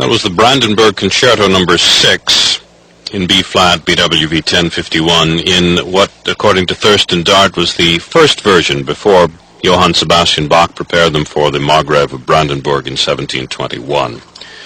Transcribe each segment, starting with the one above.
That was the Brandenburg Concerto number 6 in B-flat, BWV 1051, in what, according to Thurston Dart, was the first version before Johann Sebastian Bach prepared them for the Margrave of Brandenburg in 1721.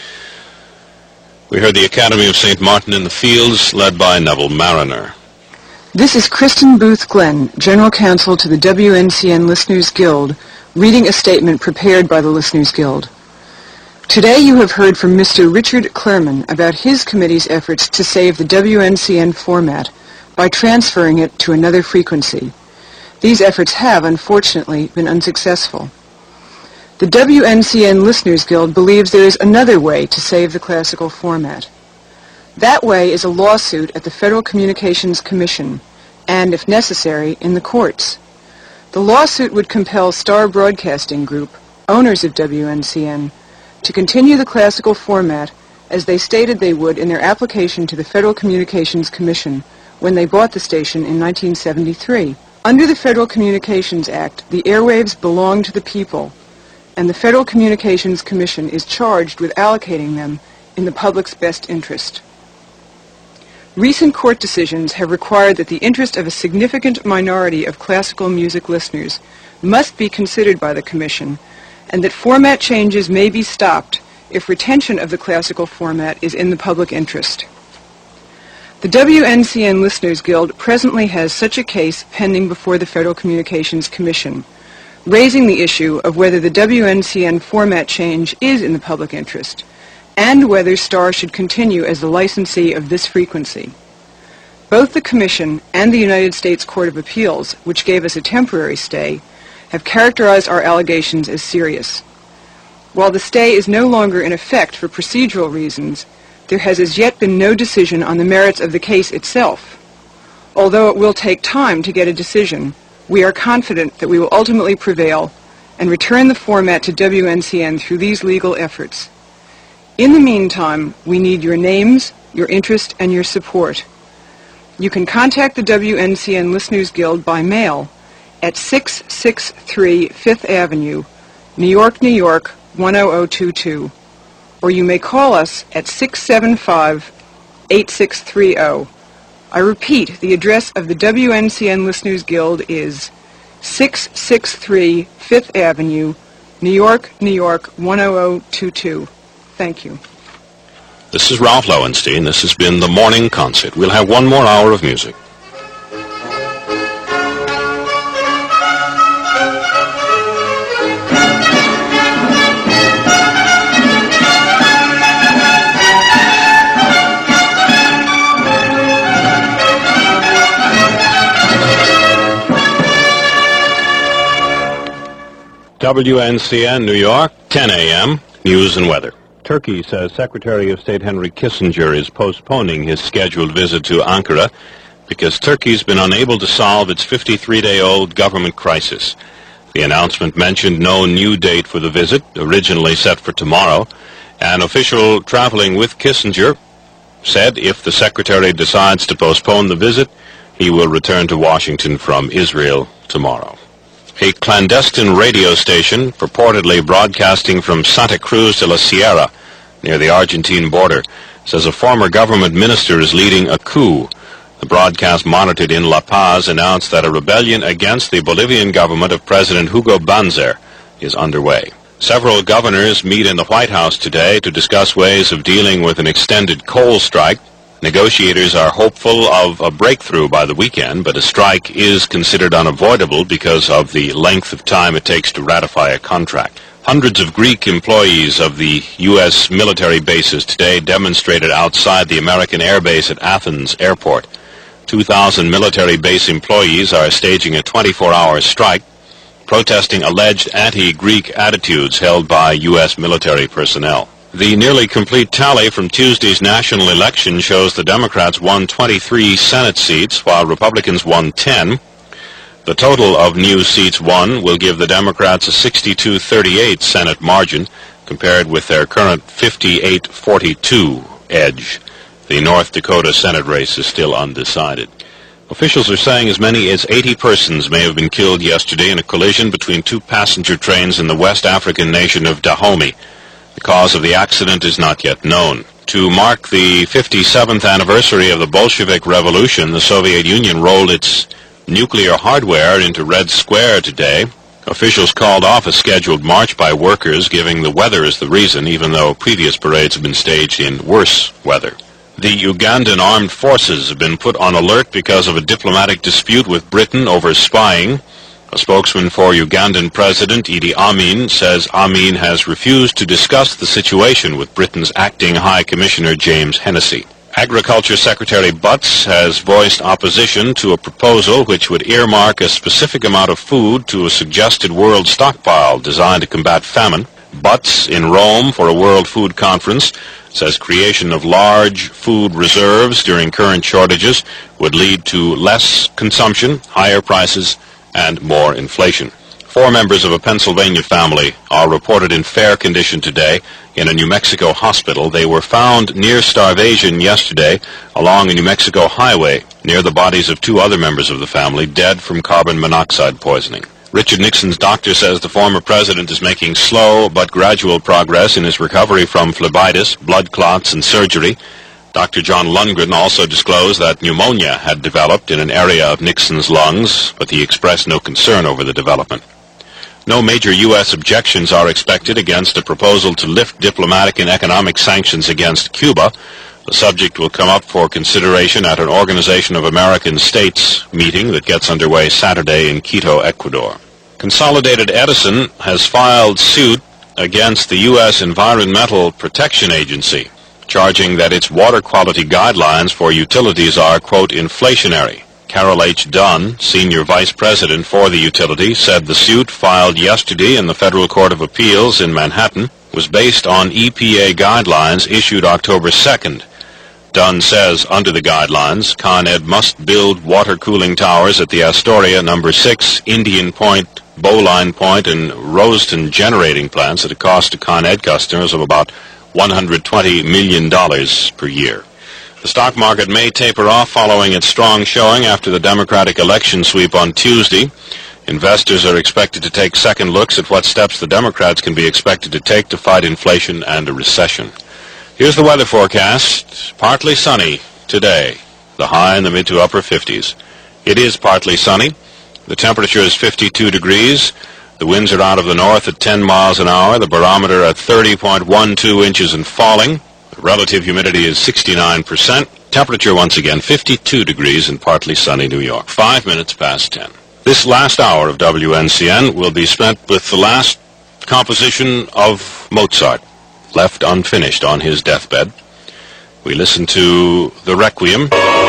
We heard the Academy of St. Martin in the Fields, led by Neville Mariner. This is Kristen Booth Glenn, General Counsel to the WNCN Listeners Guild, reading a statement prepared by the Listeners Guild. Today you have heard from Mr. Richard Clerman about his committee's efforts to save the WNCN format by transferring it to another frequency. These efforts have, unfortunately, been unsuccessful. The WNCN Listeners Guild believes there is another way to save the classical format. That way is a lawsuit at the Federal Communications Commission and, if necessary, in the courts. The lawsuit would compel Star Broadcasting Group, owners of WNCN, to continue the classical format as they stated they would in their application to the Federal Communications Commission when they bought the station in 1973. Under the Federal Communications Act, the airwaves belong to the people, and the Federal Communications Commission is charged with allocating them in the public's best interest. Recent court decisions have required that the interest of a significant minority of classical music listeners must be considered by the Commission, and that format changes may be stopped if retention of the classical format is in the public interest. The WNCN Listeners Guild presently has such a case pending before the Federal Communications Commission, raising the issue of whether the WNCN format change is in the public interest, and whether Star should continue as the licensee of this frequency. Both the Commission and the United States Court of Appeals, which gave us a temporary stay, have characterized our allegations as serious. While the stay is no longer in effect for procedural reasons, there has as yet been no decision on the merits of the case itself. Although it will take time to get a decision, we are confident that we will ultimately prevail and return the format to WNCN through these legal efforts. In the meantime, we need your names, your interest, and your support. You can contact the WNCN Listeners Guild by mail at 663 Fifth Avenue, New York, New York, 10022, or you may call us at 675-8630. I repeat, the address of the WNCN Listeners Guild is 663 Fifth Avenue, New York, New York, 10022. Thank you. This is Ralph Lowenstein. This has been The Morning Concert. We'll have one more hour of music. WNCN New York, 10 a.m., news and weather. Turkey says Secretary of State Henry Kissinger is postponing his scheduled visit to Ankara because Turkey's been unable to solve its 53-day-old government crisis. The announcement mentioned no new date for the visit, originally set for tomorrow. An official traveling with Kissinger said if the Secretary decides to postpone the visit, he will return to Washington from Israel tomorrow. A clandestine radio station, purportedly broadcasting from Santa Cruz de la Sierra, near the Argentine border, says a former government minister is leading a coup. The broadcast monitored in La Paz announced that a rebellion against the Bolivian government of President Hugo Banzer is underway. Several governors meet in the White House today to discuss ways of dealing with an extended coal strike. Negotiators are hopeful of a breakthrough by the weekend, but a strike is considered unavoidable because of the length of time it takes to ratify a contract. Hundreds of Greek employees of the U.S. military bases today demonstrated outside the American Air Base at Athens Airport. 2,000 military base employees are staging a 24-hour strike, protesting alleged anti-Greek attitudes held by U.S. military personnel. The nearly complete tally from Tuesday's national election shows the Democrats won 23 Senate seats, while Republicans won 10. The total of new seats won will give the Democrats a 62-38 Senate margin, compared with their current 58-42 edge. The North Dakota Senate race is still undecided. Officials are saying as many as 80 persons may have been killed yesterday in a collision between two passenger trains in the West African nation of Dahomey. The cause of the accident is not yet known. To mark the 57th anniversary of the Bolshevik Revolution, the Soviet Union rolled its nuclear hardware into Red Square today. Officials called off a scheduled march by workers, giving the weather as the reason, even though previous parades have been staged in worse weather. The Ugandan armed forces have been put on alert because of a diplomatic dispute with Britain over spying. A spokesman for Ugandan President Idi Amin says Amin has refused to discuss the situation with Britain's acting High Commissioner James Hennessy. Agriculture Secretary Butts has voiced opposition to a proposal which would earmark a specific amount of food to a suggested world stockpile designed to combat famine. Butts, in Rome for a World Food Conference, says creation of large food reserves during current shortages would lead to less consumption, higher prices, and more inflation. 4 members of a Pennsylvania family are reported in fair condition today in a New Mexico hospital. They were found near starvation yesterday along a New Mexico highway near the bodies of 2 other members of the family, dead from carbon monoxide poisoning. Richard Nixon's doctor says the former president is making slow but gradual progress in his recovery from phlebitis, blood clots, and surgery. Dr. John Lundgren also disclosed that pneumonia had developed in an area of Nixon's lungs, but he expressed no concern over the development. No major U.S. objections are expected against a proposal to lift diplomatic and economic sanctions against Cuba. The subject will come up for consideration at an Organization of American States meeting that gets underway Saturday in Quito, Ecuador. Consolidated Edison has filed suit against the U.S. Environmental Protection Agency, charging that its water quality guidelines for utilities are, quote, inflationary. Carol H. Dunn, Senior Vice President for the utility, said the suit filed yesterday in the Federal Court of Appeals in Manhattan was based on EPA guidelines issued October 2nd. Dunn says under the guidelines, Con Ed must build water cooling towers at the Astoria No. 6, Indian Point, Bowline Point, and Roseton generating plants at a cost to Con Ed customers of about $120 million per year. The stock market may taper off following its strong showing after the Democratic election sweep on Tuesday. Investors are expected to take second looks at what steps the Democrats can be expected to take to fight inflation and a recession. Here's the weather forecast. Partly sunny today. The high in the mid to upper 50s. It is partly sunny. The temperature is 52 degrees. The winds are out of the north at 10 miles an hour. The barometer at 30.12 inches and falling. The relative humidity is 69%. Temperature once again 52 degrees in partly sunny New York. 5 minutes past 10. This last hour of WNCN will be spent with the last composition of Mozart, left unfinished on his deathbed. We listen to the Requiem.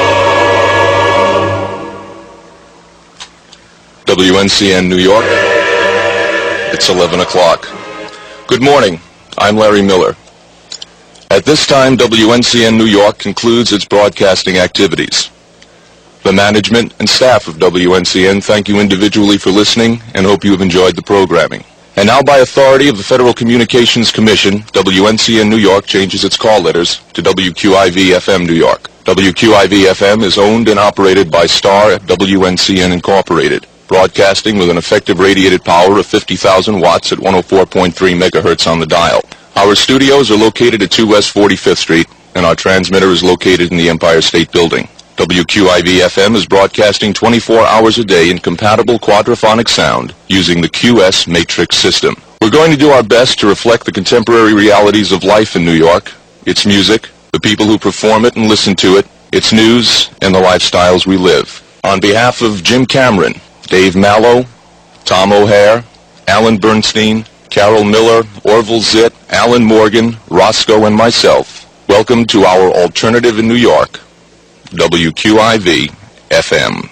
WNCN New York. It's 11 o'clock. Good morning. I'm Larry Miller. At this time, WNCN New York concludes its broadcasting activities. The management and staff of WNCN thank you individually for listening and hope you have enjoyed the programming. And now, by authority of the Federal Communications Commission, WNCN New York changes its call letters to WQIV-FM New York. WQIV-FM is owned and operated by Star WNCN Incorporated, broadcasting with an effective radiated power of 50,000 watts at 104.3 megahertz on the dial. Our studios are located at 2 West 45th Street, and our transmitter is located in the Empire State Building. WQIV-FM is broadcasting 24 hours a day in compatible quadraphonic sound using the QS Matrix system. We're going to do our best to reflect the contemporary realities of life in New York, its music, the people who perform it and listen to it, its news, and the lifestyles we live. On behalf of Jim Cameron, Dave Mallow, Tom O'Hare, Alan Bernstein, Carol Miller, Orville Zitt, Alan Morgan, Roscoe, and myself, welcome to our alternative in New York, WQIV-FM.